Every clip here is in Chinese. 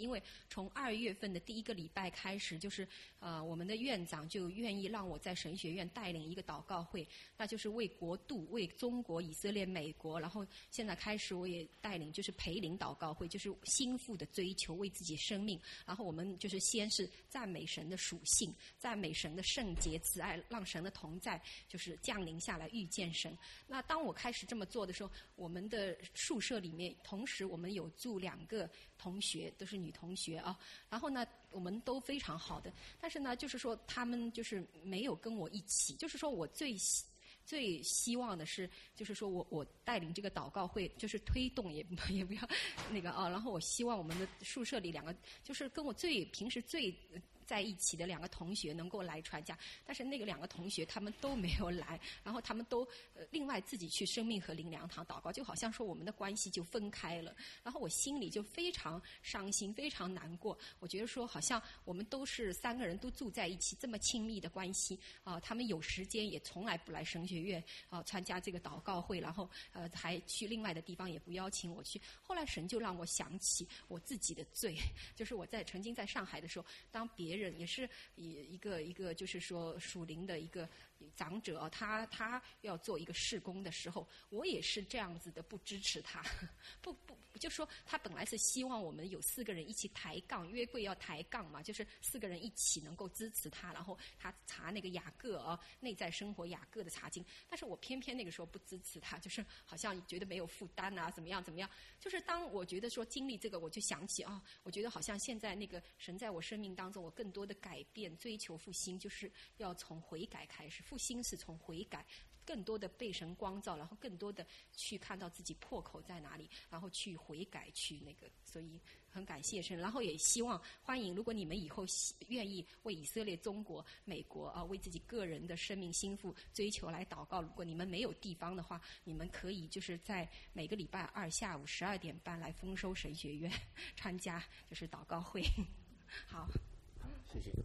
因为从2月份的第1个礼拜开始，就是我们的院长就愿意让我在神学院带领一个祷告会，那就是为国度、为中国、以色列、美国，然后现在开始我也带领就是培灵祷告会，就是心腹的追求，为自己生命，然后我们就是先是赞美神的属性，赞美神的圣洁慈爱，让神的同在就是降临下来，遇见神。那当我开始这么做的时候，我们的宿舍里面同时我们有住2个同学，都是女同学啊，然后呢我们都非常好的，但是呢就是说他们就是没有跟我一起，就是说我最希望的是，就是说我带领这个祷告会，就是推动也不要那个啊，然后我希望我们的宿舍里2个，就是跟我平时最在一起的2个同学能够来传讲，但是那个2个同学他们都没有来，然后他们都另外自己去生命和灵粮堂祷告，就好像说我们的关系就分开了，然后我心里就非常伤心，非常难过。我觉得说好像我们都是3个人都住在一起，这么亲密的关系啊，他们有时间也从来不来神学院啊参加这个祷告会，然后还去另外的地方也不邀请我去。后来神就让我想起我自己的罪，就是我曾经在上海的时候，当别人也是一个就是说属灵的一个长者啊，他要做一个事工的时候，我也是这样子的，不支持他，不就说他本来是希望我们有4个人一起抬杠，约柜要抬杠嘛，就是4个人一起能够支持他，然后他查那个雅各啊，内在生活雅各的查经，但是我偏偏那个时候不支持他，就是好像觉得没有负担啊，怎么样，就是当我觉得说经历这个，我就想起啊，我觉得好像现在那个神在我生命当中，我更多的改变，追求复兴，就是要从悔改开始，复兴是从悔改。更多的被神光照，然后更多的去看到自己破口在哪里，然后去悔改，去那个，所以很感谢神，然后也希望欢迎，如果你们以后愿意为以色列、中国、美国啊，为自己个人的生命心腹追求来祷告，如果你们没有地方的话，你们可以就是在每个礼拜2下午12点半来丰收神学院参加就是祷告会。好， 谢谢。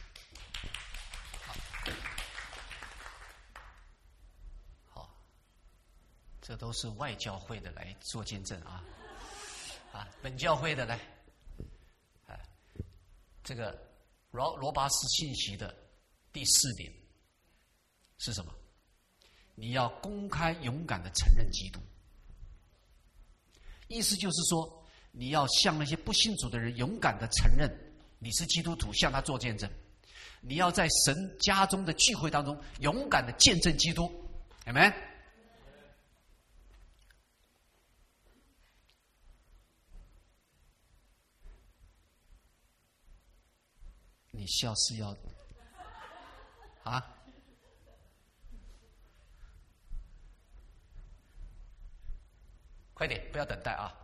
这都是外教会的来做见证啊，本教会的来，这个罗巴斯信息的第4点是什么？你要公开勇敢的承认基督，意思就是说，你要向那些不信主的人勇敢的承认你是基督徒，向他做见证。你要在神家中的聚会当中勇敢的见证基督，阿们。你笑是要快点，不要等待啊！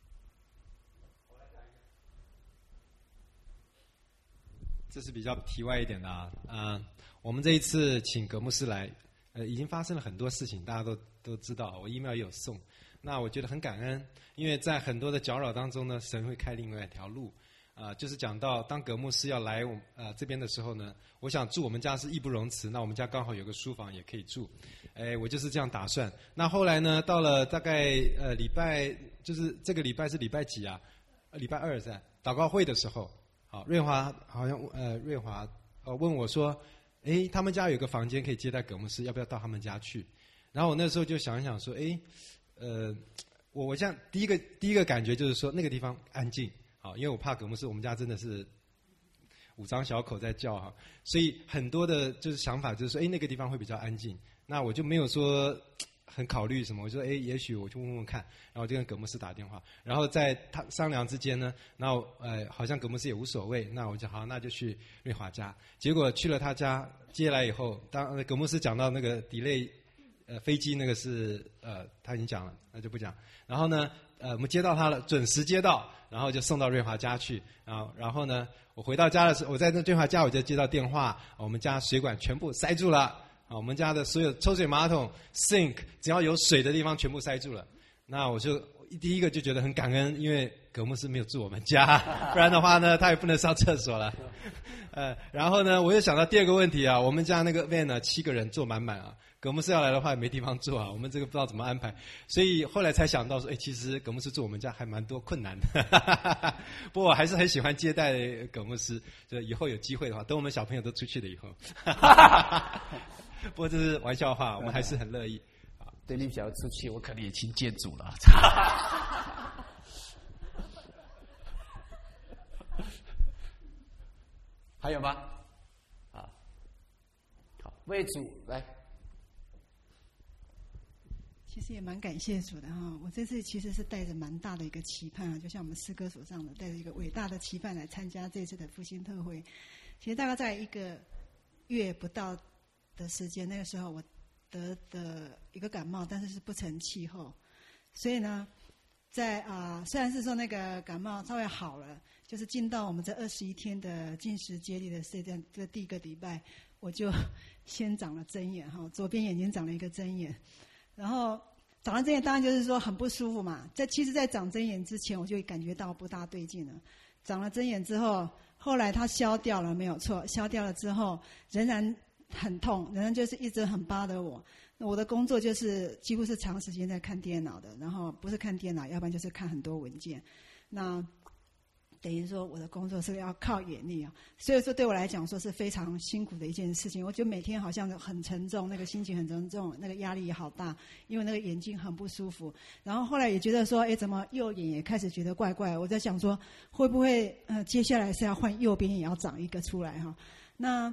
这是比较题外一点的我们这一次请葛牧师来，已经发生了很多事情，大家都知道，我 email 也有送。那我觉得很感恩，因为在很多的搅扰当中呢，神会开另外一条路。就是讲到当葛牧师要来这边的时候呢，我想住我们家是义不容辞，那我们家刚好有个书房也可以住，我就是这样打算。那后来呢，到了大概就是这个礼拜是礼拜几啊？礼拜2在祷告会的时候，瑞华好像瑞华问我说，他们家有个房间可以接待葛牧师，要不要到他们家去？然后我那时候就想一想说，我这样第一个感觉就是说那个地方安静。因为我怕葛牧师，我们家真的是5张小口在叫所以很多的就是想法就是说，那个地方会比较安静。那我就没有说很考虑什么，我说也许我去问问看，然后就跟葛牧师打电话，然后在他商量之间呢，然后好像葛牧师也无所谓，那我就好，那就去瑞华家。结果去了他家，接下来以后，当葛牧师讲到那个 delay 飞机那个是他已经讲了，那就不讲。然后呢，我们接到他了，准时接到。然后就送到瑞华家去，然后呢，我回到家的时候，我在那瑞华家我就接到电话，我们家水管全部塞住了，我们家的所有抽水马桶 sink 只要有水的地方全部塞住了。那我就第一个就觉得很感恩，因为葛牧师没有住我们家，不然的话呢，他也不能上厕所了。然后呢，我又想到第二个问题我们家那个 van 7个人坐满满葛牧师要来的话也没地方坐啊，我们这个不知道怎么安排，所以后来才想到说，其实葛牧师住我们家还蛮多困难的，不过我还是很喜欢接待葛牧师，就以后有机会的话，等我们小朋友都出去了以后，不过这是玩笑话，我们还是很乐意。 对，你想要出去，我可能也请建主了。还有吗？啊，好，为主来。 其实也蛮感谢主的哈，我这次其实是带着蛮大的一个期盼啊，就像我们诗歌所唱的，带着一个伟大的期盼来参加这次的复兴特会。其实大概在1个月不到的时间，那个时候我得的一个感冒，但是是不成气候，所以呢，在虽然是说那个感冒稍微好了，就是进到我们这21天的禁食接力的这第1个礼拜，我就先长了针眼哈，左边眼睛长了一个针眼，然后长了针眼当然就是说很不舒服嘛。其实在长针眼之前，我就感觉到不大对劲了。长了针眼之后，后来它消掉了，没有错，消掉了之后仍然很痛，仍然就是一直很bother我。我的工作就是几乎是长时间在看电脑的，然后不是看电脑，要不然就是看很多文件。那等于说我的工作是要靠眼力啊，所以说对我来讲说是非常辛苦的一件事情。我觉得每天好像很沉重，那个心情很沉重，那个压力也好大，因为那个眼睛很不舒服。然后后来也觉得说，怎么右眼也开始觉得怪怪。我在想说，会不会接下来是要换右边也要长一个出来哈？那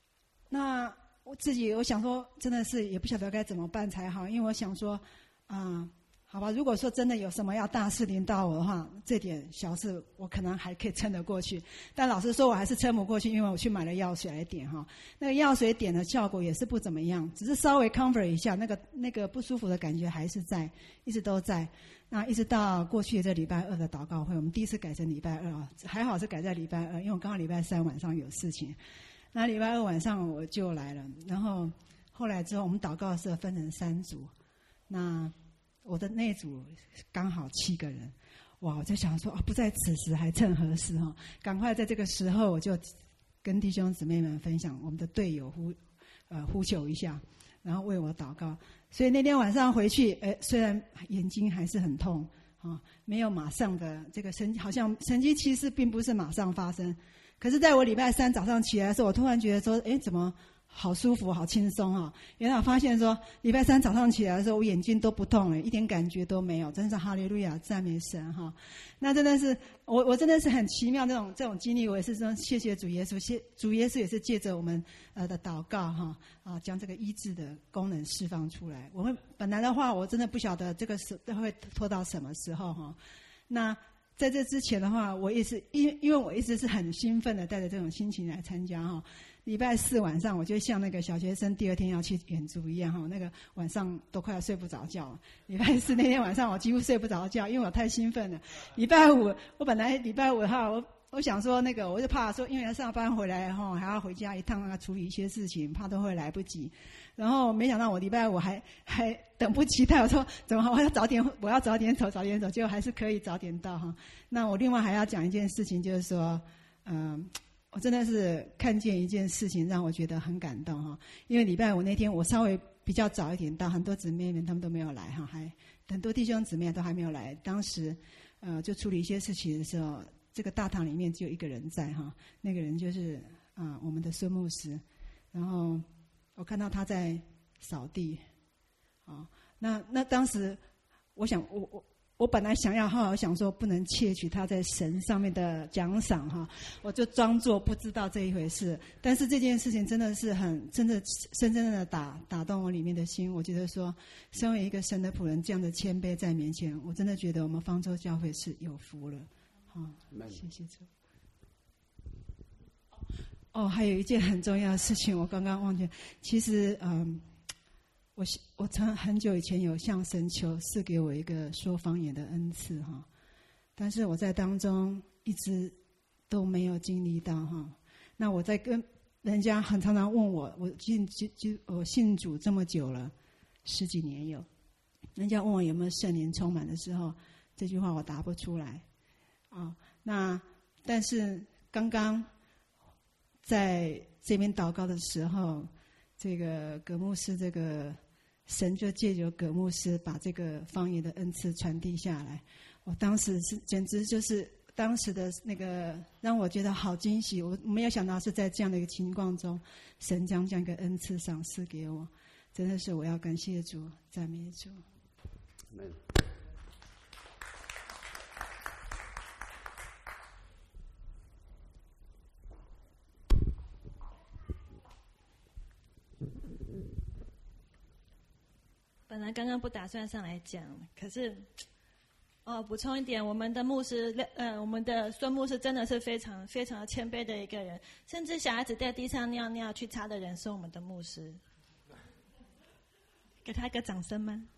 我想说，真的是也不晓得该怎么办才好，因为我想说，好吧，如果说真的有什么要大事临到我的话，这点小事我可能还可以撑得过去。但老实说，我还是撑不过去，因为我去买了药水来点哈。那个药水点的效果也是不怎么样，只是稍微 comfort 一下，那个不舒服的感觉还是在，一直都在。那一直到过去这礼拜2的祷告会，我们第一次改成礼拜2啊，还好是改在礼拜2，因为我刚好礼拜3晚上有事情。那礼拜2晚上我就来了，然后后来之后我们祷告的时候分成3组，那我的那组刚好7个人，哇！我就想说不在此时还趁何时哈，赶快在这个时候我就跟弟兄姊妹们分享我们的队友呼求一下，然后为我祷告。所以那天晚上回去，虽然眼睛还是很痛没有马上的这个好像神迹其实并不是马上发生。可是在我礼拜3早上起来的时候，我突然觉得说，怎么好舒服好轻松啊！原来我发现说，礼拜3早上起来的时候，我眼睛都不痛了，一点感觉都没有，真是哈利路亚，赞美神哈！那真的是我真的是很奇妙这种经历，我也是说谢谢主耶稣，主耶稣也是借着我们的祷告将这个医治的功能释放出来。我们本来的话，我真的不晓得这个会拖到什么时候哈。那在这之前的话，我也是因为我一直是很兴奋的带着这种心情来参加哈。礼拜4晚上，我就像那个小学生第2天要去远足一样哈，那个晚上都快要睡不着觉了。礼拜4那天晚上，我几乎睡不着觉，因为我太兴奋了。礼拜5，我本来礼拜5的话，我想说我就怕说，因为要上班回来还要回家一趟处理一些事情，怕都会来不及。然后没想到我礼拜5还等不及待，我说怎么我要早点走，结果还是可以早点到哈。那我另外还要讲一件事情，就是说，我真的是看见一件事情让我觉得很感动哈。因为礼拜5那天我稍微比较早一点到，很多姊妹们他们都没有来哈，还很多弟兄姊妹都还没有来。当时就处理一些事情的时候，这个大堂里面只有1个人在哈，那个人就是我们的孙牧师，然后我看到他在扫地，那当时我想我本来想要好想说不能窃取他在神上面的奖赏哈，我就装作不知道这一回事。但是这件事情真的是深深的打动我里面的心。我觉得说，身为一个神的仆人，这样的谦卑在面前，我真的觉得我们方舟教会是有福了。谢谢主。还有一件很重要的事情，我刚刚忘记。其实我曾很久以前有向神求赐给我一个说方言的恩赐哈，但是我在当中一直都没有经历到哈。那我在跟人家常常问我信主这么久了，10几年有，人家问我有没有圣灵充满的时候，这句话我答不出来那但是刚刚在这边祷告的时候， 这个葛牧师，这个神就借由葛牧师把这个方言的恩赐传递下来。我当时是简直就是当时的那个让我觉得好惊喜，我没有想到是在这样的一个情况中，神将这样一个恩赐赏赐给我，真的是我要感谢主，赞美主。 本来刚刚不打算上来讲，可是，补充一点，我们的牧师，我们的孙牧师真的是非常非常谦卑的一个人，甚至小孩子在地上尿尿去擦的人是我们的牧师，给他一个掌声吗？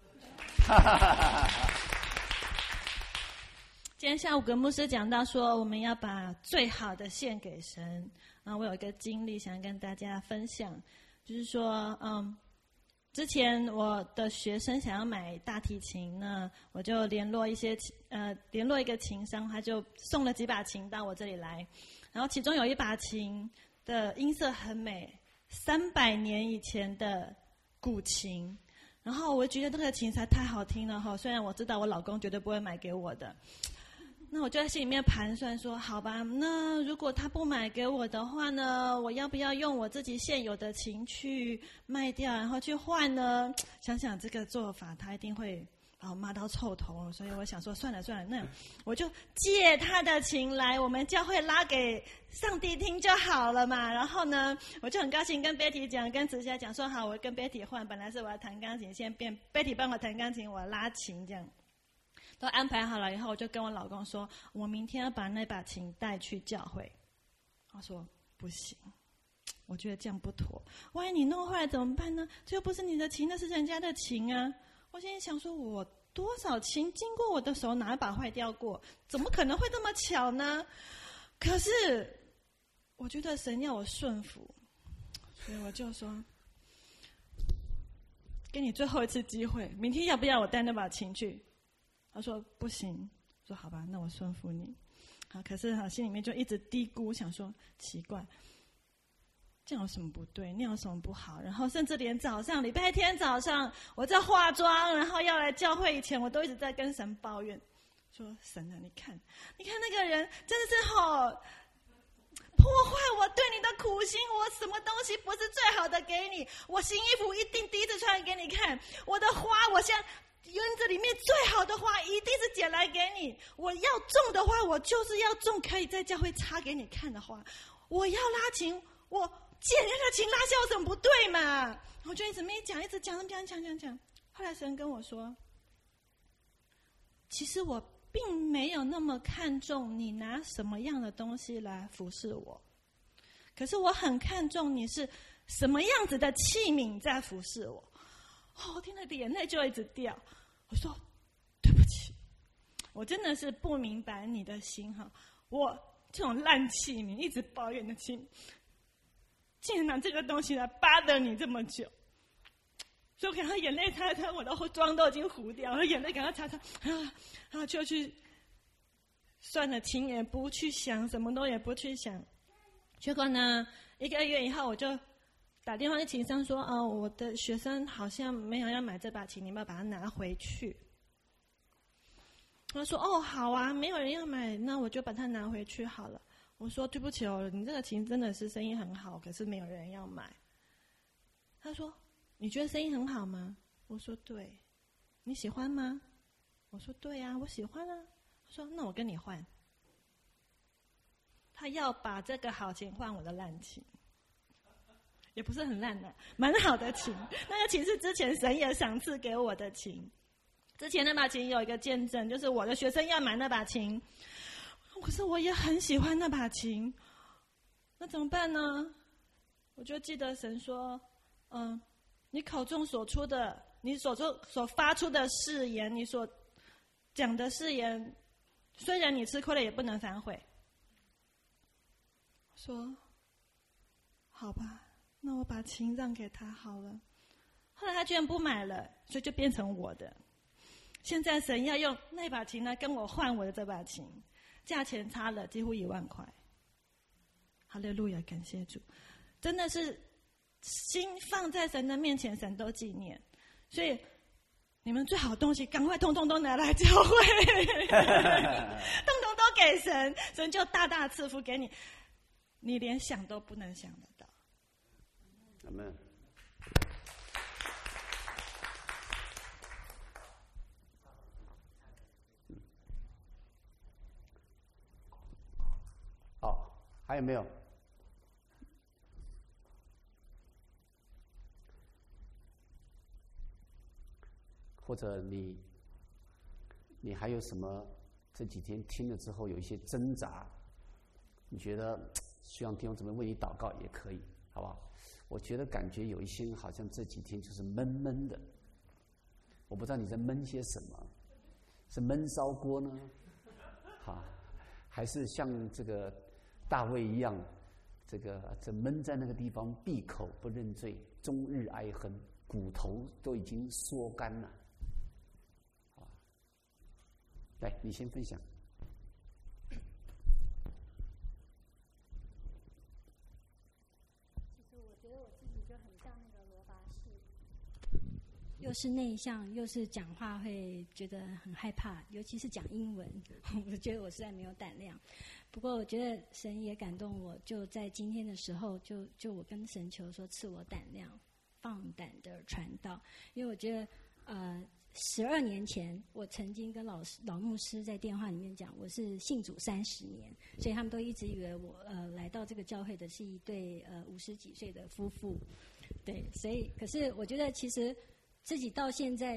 今天下午葛牧师讲到说，我们要把最好的献给神。我有一个经历想跟大家分享，就是说，之前我的学生想要买大提琴呢，我就联络一个琴商，他就送了几把琴到我这里来，然后其中有一把琴的音色很美，300年以前的古琴，然后我觉得这个琴实在太好听了哈，虽然我知道我老公绝对不会买给我的。那我就在心里面盘算说，好吧，那如果他不买给我的话呢，我要不要用我自己现有的琴去卖掉，然后去换呢？想想这个做法，他一定会把我骂到臭头，所以我想说，算了，那我就借他的琴来我们教会拉给上帝听就好了嘛。然后呢，我就很高兴跟 Betty 讲，跟子霞讲说，好，我跟 Betty 换，本来是我要弹钢琴，现在变 Betty 帮我弹钢琴，我拉琴这样。都安排好了以后，我就跟我老公说，我明天要把那把琴带去教会。他说不行，我觉得这样不妥，万一你弄坏了怎么办呢？这又不是你的琴，那是人家的琴啊。我现在想说，我多少琴经过我的手，哪一把坏掉过？怎么可能会这么巧呢？可是我觉得神要我顺服，所以我就说，给你最后一次机会，明天要不要我带那把琴去？他说不行，说好吧，那我顺服你。好，可是心里面就一直嘀咕，想说奇怪，这样有什么不对，那样有什么不好？然后甚至连早上礼拜天早上我在化妆，然后要来教会以前，我都一直在跟神抱怨，说神啊，你看那个人真的是好破坏我对你的苦心，我什么东西不是最好的给你？我新衣服一定第一次穿给你看，我的花我现在园子里面最好的花一定是捡来给你，我要种的花我就是要种可以在教会插给你看的花，我要拉琴我借人家的琴拉下有什么不对嘛？我就一直没讲，一直讲，后来神跟我说，其实我并没有那么看重你拿什么样的东西来服侍我，可是我很看重你是什么样子的器皿在服侍我。我听了眼泪就一直掉，我说对不起，我真的是不明白你的心哈，我这种烂器皿一直抱怨的心，竟然拿这个东西来bother你这么久。所以我赶快眼泪擦擦，我的妆都已经糊掉了，眼泪赶快擦擦，就去算了，情也不去想，什么都也不去想。结果呢，1个月以后我就打电话给琴商说，我的学生好像没有要买这把琴，你们要把它拿回去。他说好啊，没有人要买，那我就把它拿回去好了。我说对不起你这个琴真的是声音很好，可是没有人要买。他说你觉得声音很好吗？我说对。你喜欢吗？我说对啊，我喜欢啊。他说那我跟你换。他要把这个好琴换我的烂琴，也不是很烂的，蛮好的琴。那个琴是之前神也赏赐给我的琴。之前那把琴有一个见证，就是我的学生要买那把琴，可是我也很喜欢那把琴，那怎么办呢？我就记得神说，你口中所出的，你所发出的誓言，你所讲的誓言，虽然你吃亏了，也不能反悔。说好吧，那我把琴让给他好了。后来他居然不买了，所以就变成我的。现在神要用那把琴来跟我换我的这把琴，价钱差了几乎1万块。哈利路亚，感谢主！真的是心放在神的面前，神都纪念。所以你们最好的东西，赶快通通都拿来教会，通通都给神，神就大大赐福给你，你连想都不能想得到。 阿们。好，还有没有？或者你还有什么这几天听了之后有一些挣扎？你觉得希望弟兄姊妹为你祷告也可以，好不好？我觉得感觉有一些人好像这几天就是闷闷的，我不知道你在闷些什么，是闷烧锅呢，还是像这个大卫一样，这闷在那个地方闭口不认罪，终日哀恨，骨头都已经缩干了。来，你先分享。 其实我觉得我自己就很像那个罗拔士，又是内向，又是讲话会觉得很害怕，尤其是讲英文，我觉得我实在没有胆量。不过我觉得神也感动我，就在今天的时候，就我跟神求说赐我胆量，放胆的传道，因为我觉得12年前，我曾经跟老牧师在电话里面讲，我是信主30年，所以他们都一直以为我来到这个教会的是一对50几岁的夫妇，对，所以可是我觉得其实自己到现在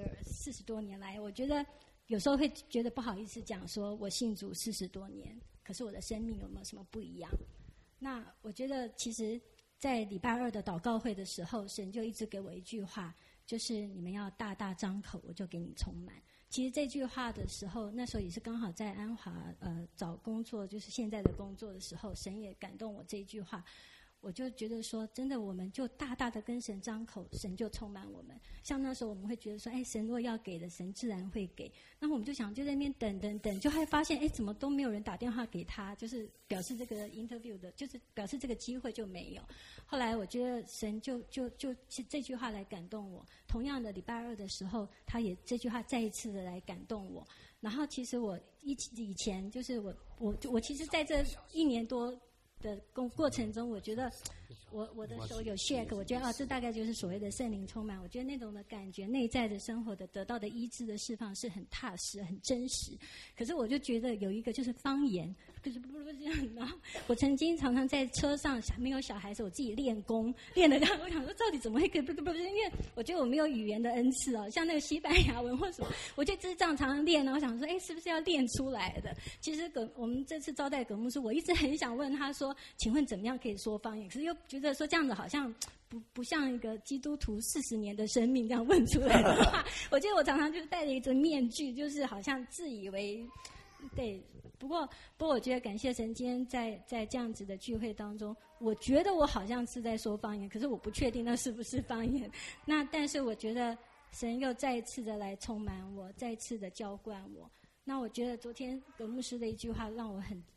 40多年来，我觉得有时候会觉得不好意思讲说我信主40多年，可是我的生命有没有什么不一样？那我觉得其实，在礼拜2的祷告会的时候，神就一直给我一句话。就是你们要大大张口，我就给你充满。其实这句话的时候，那时候也是刚好在安华找工作，就是现在的工作的时候，神也感动我这一句话。我就觉得说，真的，我们就大大的跟神张口，神就充满我们。像那时候我们会觉得说，神如果要给的，神自然会给。那我们就想就在那边等，就会发现，怎么都没有人打电话给他，就是表示这个 interview 的，就是表示这个机会就没有。后来我觉得神就这句话来感动我。同样的，礼拜2的时候，他也这句话再一次的来感动我。然后其实我以前就是我其实在这1年多的过程中，我觉得我的手有 shake， 我觉得这大概就是所谓的圣灵充满。我觉得那种的感觉，内在的生活的得到的医治的释放是很踏实、很真实。可是我就觉得有一个就是方言，就是这样。然后我曾经常常在车上没有小孩子，我自己练功，练的。我想说到底怎么会因为我觉得我没有语言的恩赐哦，像那个西班牙文或什么，我就只是这样常常练。然后想说，是不是要练出来的？其实我们这次招待葛牧师，我一直很想问他说，请问怎么样可以说方言？可是又觉得说这样子好像不像一个基督徒40年的生命这样问出来的话，我觉得我常常就是戴着一个面具，就是好像自以为对。不过我觉得感谢神，今天在这样子的聚会当中，我觉得我好像是在说方言，可是我不确定那是不是方言。那但是我觉得神又再一次的来充满我，再一次的浇灌我。那我觉得昨天葛牧师的一句话让我很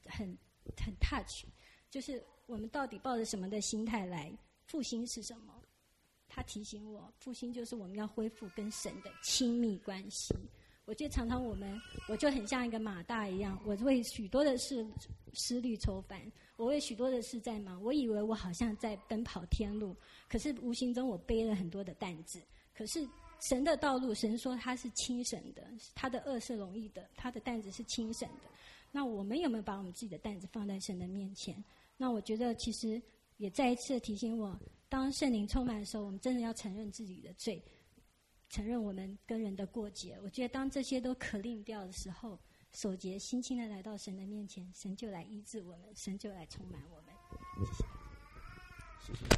touch， 就是我们到底抱着什么的心态来？复兴是什么？他提醒我，复兴就是我们要恢复跟神的亲密关系。我觉得常常我就很像一个马大一样，我为许多的事思虑愁烦，我为许多的事在忙。我以为我好像在奔跑天路，可是无形中我背了很多的担子。可是神的道路，神说他是轻省的，他的恶是容易的，他的担子是轻省的。那我们有没有把我们自己的担子放在神的面前？那我觉得其实也再一次的提醒我，当圣灵充满的时候，我们真的要承认自己的罪，承认我们跟人的过节。我觉得当这些都可令掉的时候，守节心清的来到神的面前，神就来医治我们，神就来充满我们。 谢谢。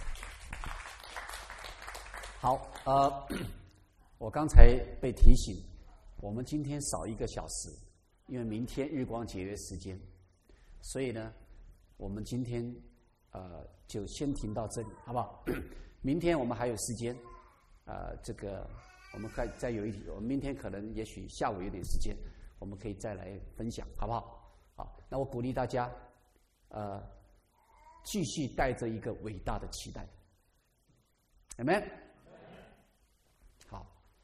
好，我刚才被提醒，我们今天少1个小时，因为明天日光节约时间，所以呢，我们今天就先停到这里，好不好？明天我们还有时间。这个我们再有我们明天可能也许下午有点时间，我们可以再来分享，好不好？好，那我鼓励大家，继续带着一个伟大的期待， Amen。好，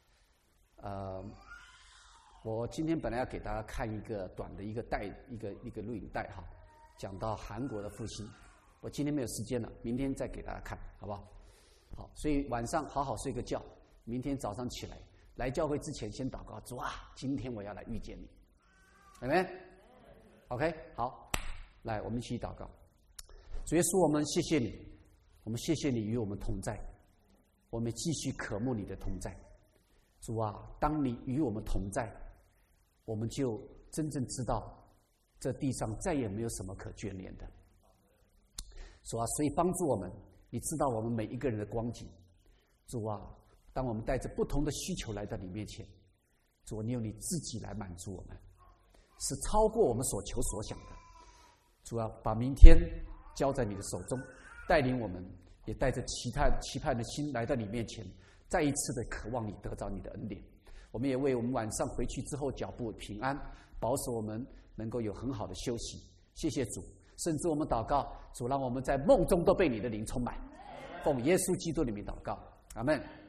我今天本来要给大家看一个短的一个录影带哈，讲到韩国的复兴。我今天没有时间了，明天再给大家看，好不好？好，所以晚上好好睡个觉，明天早上起来教会之前先祷告，主啊，今天我要来遇见你，Amen。OK， 好，来，我们一起祷告。主耶稣，我们谢谢你，我们谢谢你与我们同在，我们继续渴慕你的同在。主啊，当你与我们同在，我们就真正知道这地上再也没有什么可眷恋的。主啊，所以帮助我们，你知道我们每一个人的光景。主啊，当我们带着不同的需求来到你面前，主啊，你用你自己来满足我们，是超过我们所求所想的。主啊，把明天交在你的手中，带领我们，也带着期盼的心来到你面前，再一次的渴望你得着你的恩典。我们也为我们晚上回去之后脚步平安，保守我们能够有很好的休息。谢谢主，甚至我们祷告，主让我们在梦中都被你的灵充满。奉耶稣基督的名祷告，阿们。